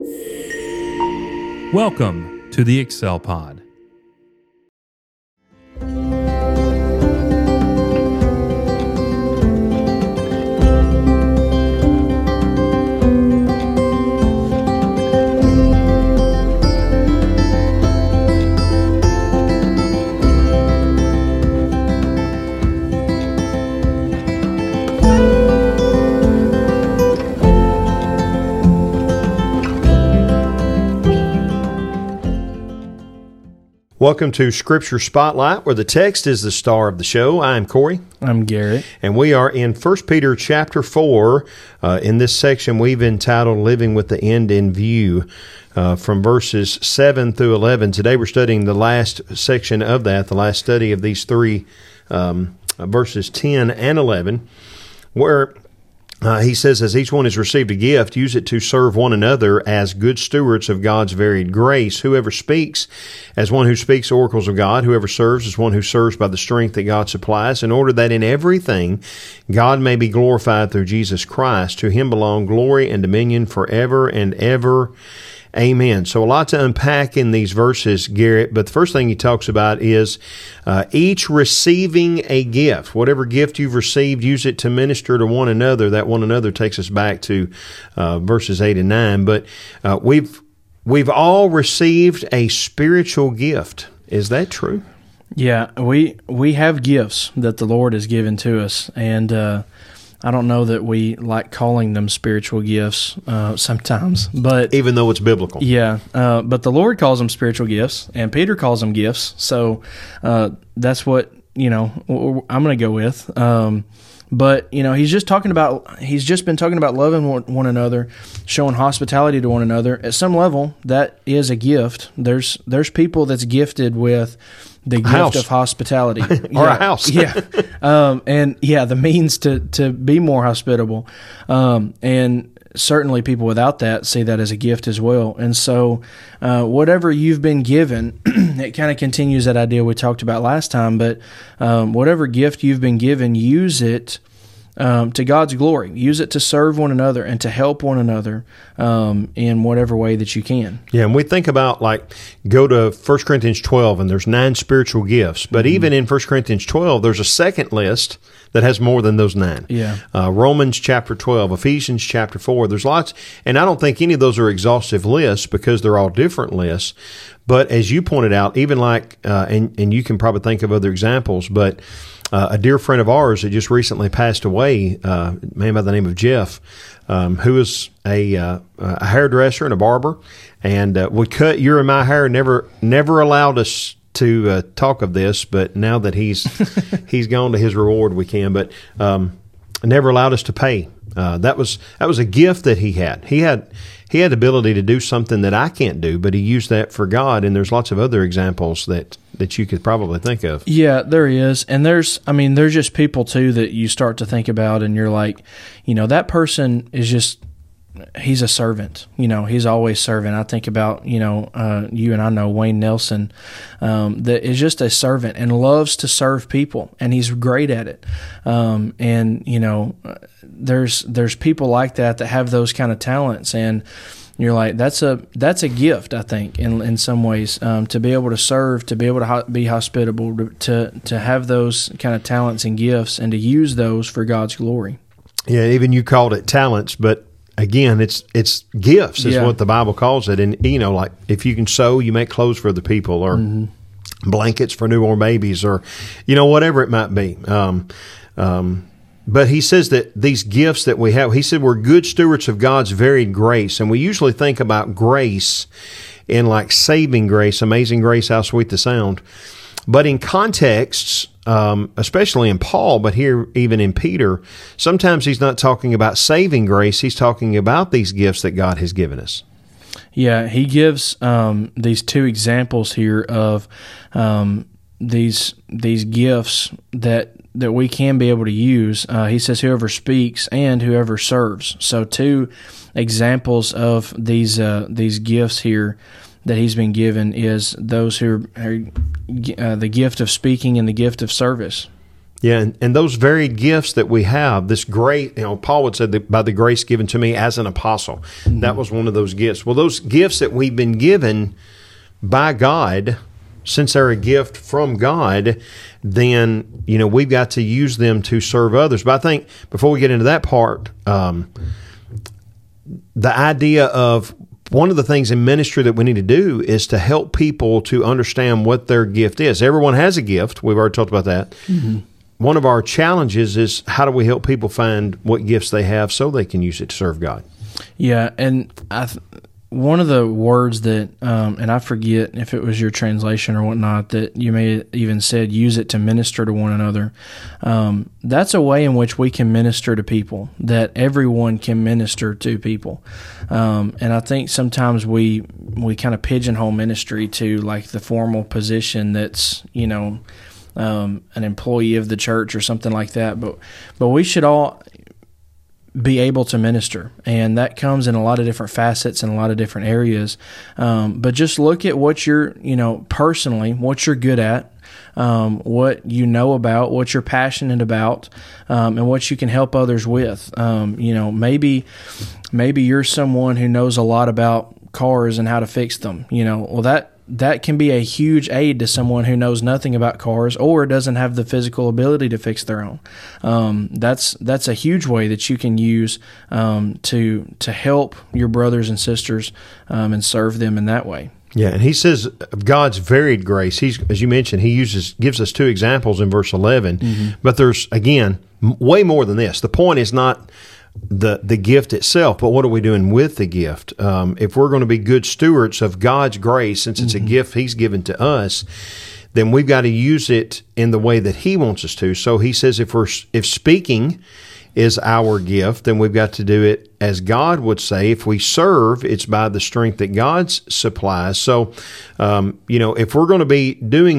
Welcome to the Excel Pod. Welcome to Scripture Spotlight, where the text is the star of the show. I'm Corey. I'm Garrett. And we are in 1 Peter chapter 4. In this section, we've entitled Living with the End in View, from verses 7 through 11. Today we're studying the last section of that, the last study of these three verses 10 and 11, where he says, as each one has received a gift, use it to serve one another as good stewards of God's varied grace. Whoever speaks as one who speaks oracles of God, whoever serves as one who serves by the strength that God supplies, in order that in everything God may be glorified through Jesus Christ. To him belong glory and dominion forever and ever. Amen. So a lot to unpack in these verses, Garrett, but the first thing he talks about is each receiving a gift. Whatever gift you've received, use it to minister to one another. That one another takes us back to verses 8 and 9. But we've all received a spiritual gift. Is that true? Yeah, we have gifts that the Lord has given to us, and I don't know that we like calling them spiritual gifts sometimes, but even though it's biblical. Yeah, but the Lord calls them spiritual gifts, and Peter calls them gifts. So that's what I'm going to go with. But he's just been talking about loving one another, showing hospitality to one another. At some level, that is a gift. There's people that's gifted with the gift of hospitality, or a house, and the means to be more hospitable, and certainly people without that see that as a gift as well. And so, whatever you've been given, it kind of continues that idea we talked about last time. But whatever gift you've been given, use it to God's glory. Use it to serve one another and to help one another in whatever way that you can. Yeah, and we think about, go to 1 Corinthians 12, and there's 9 spiritual gifts. But even in 1 Corinthians 12, there's a second list that has more than those 9. Yeah. Romans chapter 12, Ephesians chapter 4. There's lots, and I don't think any of those are exhaustive lists because they're all different lists. But as you pointed out, even and you can probably think of other examples, but a dear friend of ours that just recently passed away, a man by the name of Jeff, who is a hairdresser and a barber, and would cut your and my hair. Never allowed us to talk of this, but now that he's gone to his reward, we can. But never allowed us to pay. That was a gift that he had. He had the ability to do something that I can't do, but he used that for God. And there's lots of other examples that you could probably think of. Yeah, there is. And there's just people too that you start to think about and you're like, that person is just, he's a servant. He's always serving. I think about, you and I know Wayne Nelson, that is just a servant and loves to serve people, and he's great at it. There's people like that have those kind of talents, and you're like, that's a gift, I think, in some ways, to be able to serve, to be able to be hospitable, to have those kind of talents and gifts, and to use those for God's glory. Yeah, even you called it talents, but again, it's gifts is what the Bible calls it. And, if you can sew, you make clothes for other people, or blankets for newborn babies, or, whatever it might be. But he says that these gifts that we have, he said we're good stewards of God's varied grace. And we usually think about grace in saving grace, amazing grace, how sweet the sound. But in contexts, especially in Paul, but here even in Peter, sometimes he's not talking about saving grace. He's talking about these gifts that God has given us. Yeah, he gives these 2 examples here of these gifts that we can be able to use. He says whoever speaks and whoever serves. So 2 examples of these gifts here that he's been given is those who are the gift of speaking and the gift of service. Yeah, and those varied gifts that we have, this great, Paul would say that by the grace given to me as an apostle, that was one of those gifts. Well, those gifts that we've been given by God, since they're a gift from God, then, we've got to use them to serve others. But I think before we get into that part, the idea of one of the things in ministry that we need to do is to help people to understand what their gift is. Everyone has a gift. We've already talked about that. Mm-hmm. One of our challenges is how do we help people find what gifts they have so they can use it to serve God? Yeah, and one of the words that, and I forget if it was your translation or whatnot, that you may have even said, use it to minister to one another. That's a way in which we can minister to people, that everyone can minister to people. And I think sometimes we kind of pigeonhole ministry to like the formal position that's, an employee of the church or something like that. But we should all be able to minister, and that comes in a lot of different facets and a lot of different areas. But just look at what you're, personally, what you're good at, what you know about, what you're passionate about, and what you can help others with. Maybe you're someone who knows a lot about cars and how to fix them. That can be a huge aid to someone who knows nothing about cars or doesn't have the physical ability to fix their own. That's a huge way that you can use to help your brothers and sisters and serve them in that way. Yeah, and he says of God's varied grace. He's, as you mentioned, gives us two examples in verse 11. Mm-hmm. But there's, again, way more than this. The point is not the gift itself, but what are we doing with the gift? If we're going to be good stewards of God's grace, since it's a gift He's given to us, then we've got to use it in the way that He wants us to. So He says if speaking is our gift, then we've got to do it as God would say. If we serve, it's by the strength that God supplies. So, if we're going to be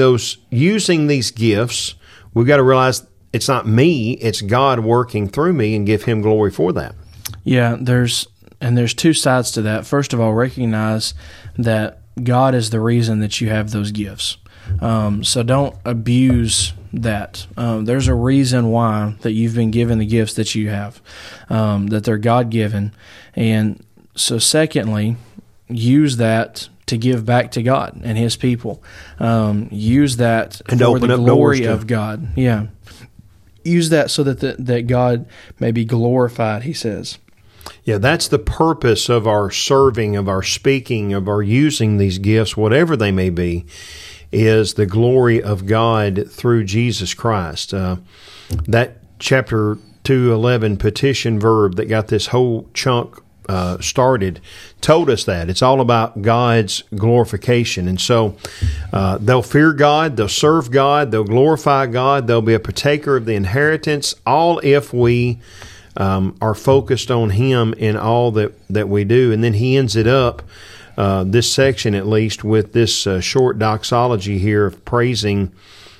using these gifts, we've got to realize it's not me, it's God working through me, and give Him glory for that. Yeah, there's two sides to that. First of all, recognize that God is the reason that you have those gifts. So don't abuse that. There's a reason why that you've been given the gifts that you have, that they're God-given. And so secondly, use that to give back to God and His people. Use that and for the glory of God. Yeah. Use that so that God may be glorified, he says. Yeah, that's the purpose of our serving, of our speaking, of our using these gifts, whatever they may be, is the glory of God through Jesus Christ. That chapter 2:11 petition verb that got this whole chunk started told us that. It's all about God's glorification. And so they'll fear God, they'll serve God, they'll glorify God, they'll be a partaker of the inheritance, all if we are focused on Him in all that we do. And then he ends it up, this section at least, with this short doxology here of praising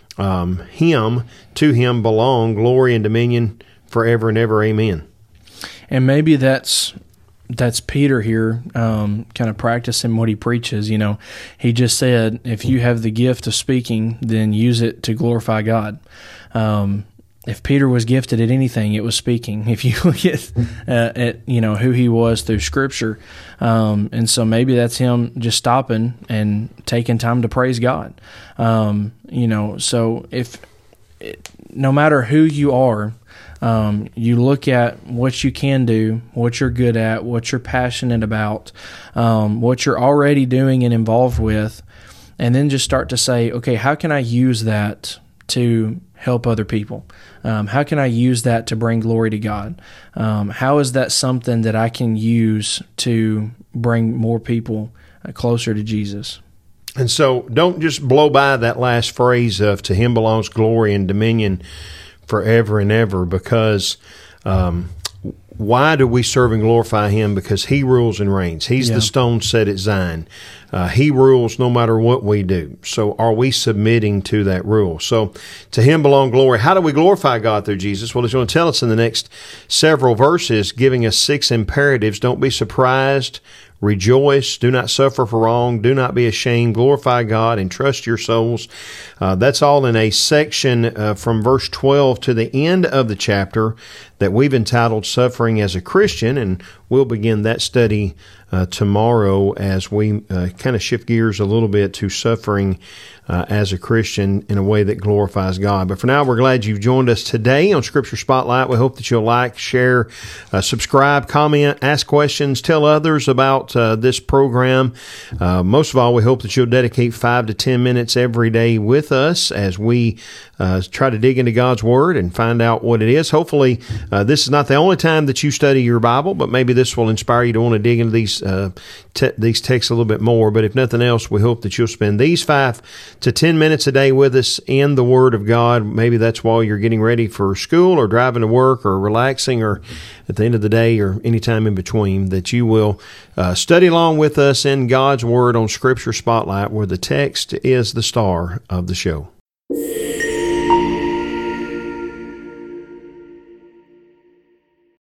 Him. To Him belong glory and dominion forever and ever. Amen. And maybe that's Peter here, kind of practicing what he preaches. He just said, if you have the gift of speaking, then use it to glorify God. If Peter was gifted at anything, it was speaking. If you look at who he was through Scripture, and so maybe that's him just stopping and taking time to praise God. So no matter who you are, you look at what you can do, what you're good at, what you're passionate about, what you're already doing and involved with, and then just start to say, okay, how can I use that to help other people? How can I use that to bring glory to God? How is that something that I can use to bring more people closer to Jesus? And so don't just blow by that last phrase of to Him belongs glory and dominion forever and ever, because why do we serve and glorify Him? Because He rules and reigns. He's the stone set at Zion. He rules no matter what we do. So are we submitting to that rule? So to Him belong glory. How do we glorify God through Jesus? Well, He's going to tell us in the next several verses, giving us 6 imperatives. Don't be surprised, rejoice, do not suffer for wrong, do not be ashamed, glorify God, and trust your souls. That's all in a section from verse 12 to the end of the chapter that we've entitled Suffering as a Christian, and we'll begin that study tomorrow as we kind of shift gears a little bit to suffering as a Christian in a way that glorifies God. But for now, we're glad you've joined us today on Scripture Spotlight. We hope that you'll like, share, subscribe, comment, ask questions, tell others about this program. Most of all, we hope that you'll dedicate 5 to 10 minutes every day with us as we try to dig into God's Word and find out what it is. Hopefully, this is not the only time that you study your Bible, but maybe this will inspire you to want to dig into these texts a little bit more. But if nothing else, we hope that you'll spend these 5 to 10 minutes a day with us in the Word of God. Maybe that's while you're getting ready for school or driving to work or relaxing or at the end of the day or any time in between, that you will study along with us in God's Word on Scripture Spotlight, where the text is the star of the show.